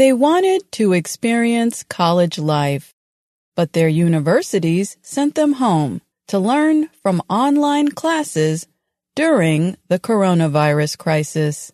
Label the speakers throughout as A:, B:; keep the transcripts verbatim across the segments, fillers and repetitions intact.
A: They wanted to experience college life, but their universities sent them home to learn from online classes during the coronavirus crisis.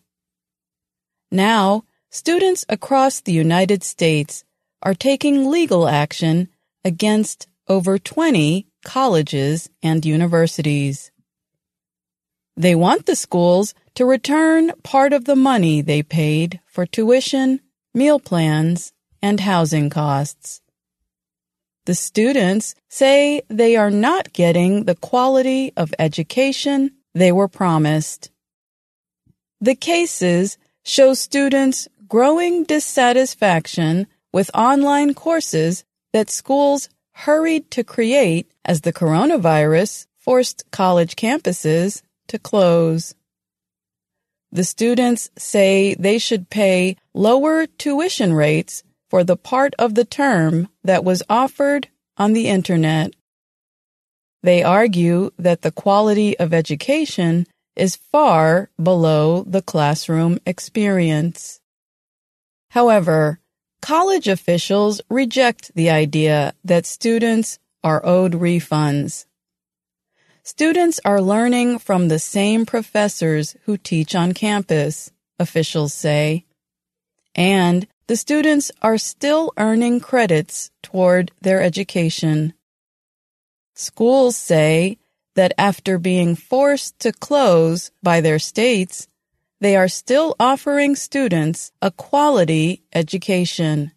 A: Now, students across the United States are taking legal action against over twenty colleges and universities. They want the schools to return part of the money they paid for tuition, meal plans, and housing costs. The students say they are not getting the quality of education they were promised. The cases show students growing dissatisfaction with online courses that schools hurried to create as the coronavirus forced college campuses to close. The students say they should pay lower tuition rates for the part of the term that was offered on the Internet. They argue that the quality of education is far below the classroom experience. However, college officials reject the idea that students are owed refunds. Students are learning from the same professors who teach on campus, officials say, and the students are still earning credits toward their education. Schools say that after being forced to close by their states, they are still offering students a quality education.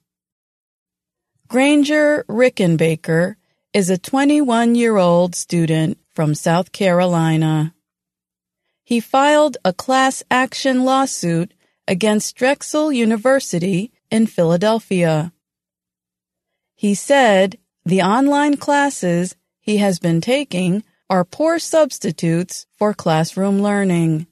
A: Granger Rickenbacker is a twenty-one-year-old student from South Carolina. He filed a class action lawsuit against Drexel University in Philadelphia. He said the online classes he has been taking are poor substitutes for classroom learning.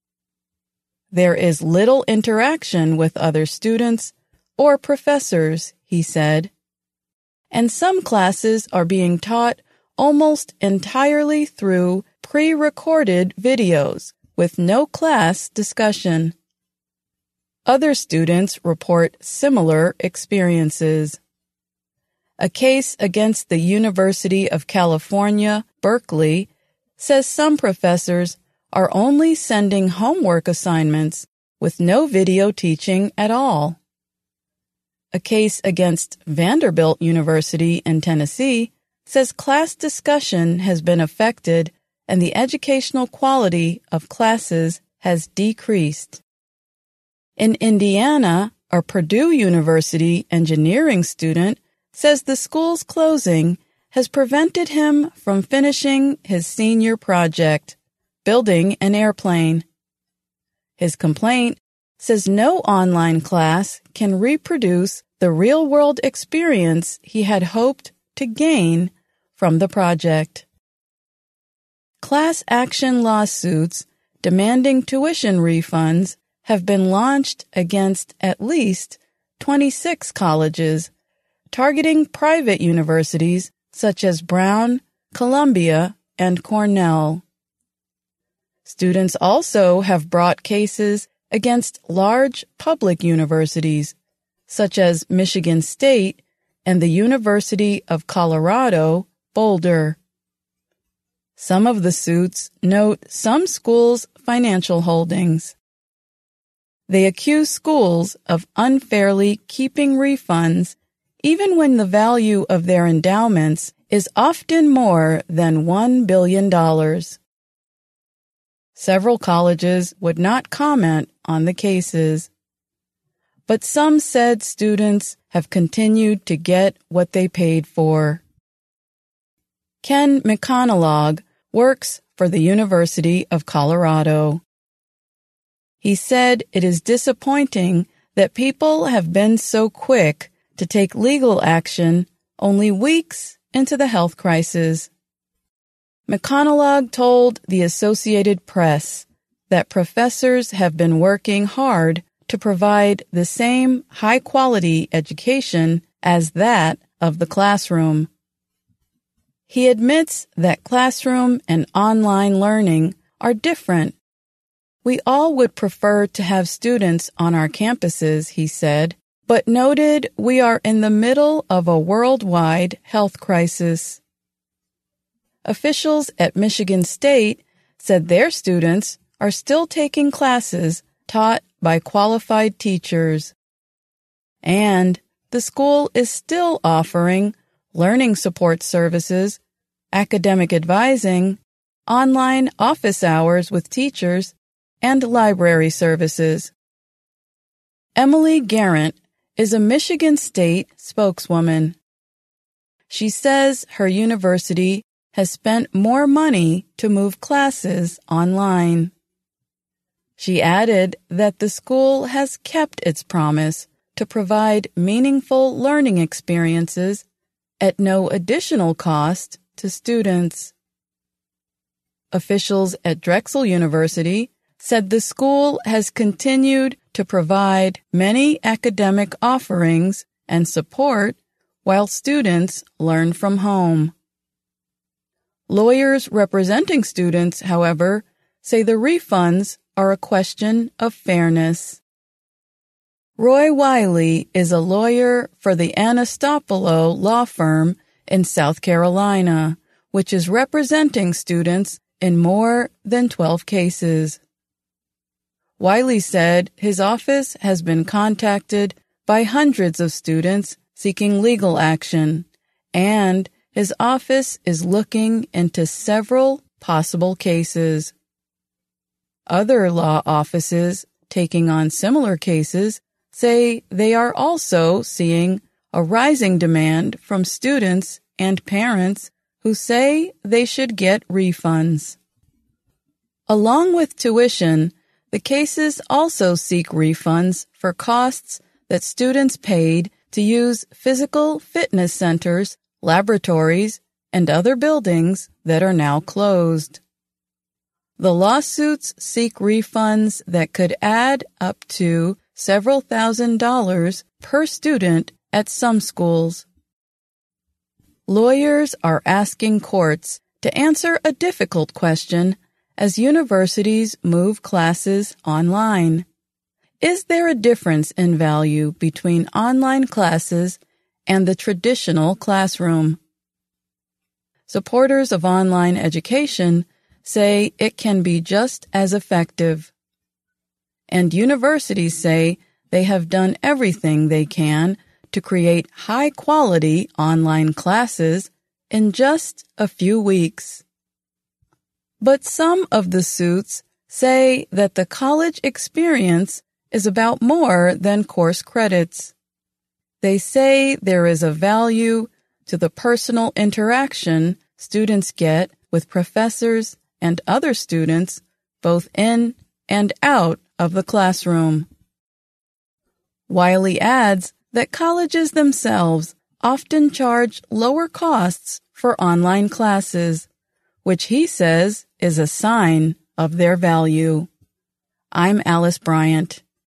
A: There is little interaction with other students or professors, he said, and some classes are being taught almost entirely through pre-recorded videos with no class discussion. Other students report similar experiences. A case against the University of California, Berkeley, says some professors are only sending homework assignments with no video teaching at all. A case against Vanderbilt University in Tennessee says class discussion has been affected and the educational quality of classes has decreased. In Indiana, a Purdue University engineering student says the school's closing has prevented him from finishing his senior project, building an airplane. His complaint says no online class can reproduce the real-world experience he had hoped to gain from the project. Class action lawsuits demanding tuition refunds have been launched against at least twenty-six colleges, targeting private universities such as Brown, Columbia, and Cornell. Students also have brought cases against large public universities, such as Michigan State and the University of Colorado, Boulder. Some of the suits note some schools' financial holdings. They accuse schools of unfairly keeping refunds even when the value of their endowments is often more than one billion dollars. Several colleges would not comment on the cases, but some said students have continued to get what they paid for. Ken McConaughey works for the University of Colorado. He said it is disappointing that people have been so quick to take legal action only weeks into the health crisis. McConaughey told the Associated Press that professors have been working hard to provide the same high-quality education as that of the classroom. He admits that classroom and online learning are different. We all would prefer to have students on our campuses, he said, but noted we are in the middle of a worldwide health crisis. Officials at Michigan State said their students are still taking classes taught by qualified teachers. And the school is still offering learning support services, academic advising, online office hours with teachers, and library services. Emily Garrett is a Michigan State spokeswoman. She says her university has spent more money to move classes online. She added that the school has kept its promise to provide meaningful learning experiences at no additional cost to students. Officials at Drexel University said the school has continued to provide many academic offerings and support while students learn from home. Lawyers representing students, however, say the refunds are a question of fairness. Roy Wiley is a lawyer for the Anastopolo law firm in South Carolina, which is representing students in more than twelve cases. Wiley said his office has been contacted by hundreds of students seeking legal action, and his office is looking into several possible cases. Other law offices taking on similar cases say they are also seeing a rising demand from students and parents who say they should get refunds. Along with tuition, the cases also seek refunds for costs that students paid to use physical fitness centers, laboratories, and other buildings that are now closed. The lawsuits seek refunds that could add up to several thousand dollars per student at some schools. Lawyers are asking courts to answer a difficult question as universities move classes online. Is there a difference in value between online classes and the traditional classroom? Supporters of online education say it can be just as effective. And universities say they have done everything they can to create high-quality online classes in just a few weeks. But some of the suits say that the college experience is about more than course credits. They say there is a value to the personal interaction students get with professors and other students both in and out of the classroom. Wiley adds that colleges themselves often charge lower costs for online classes, which he says is a sign of their value. I'm Alice Bryant.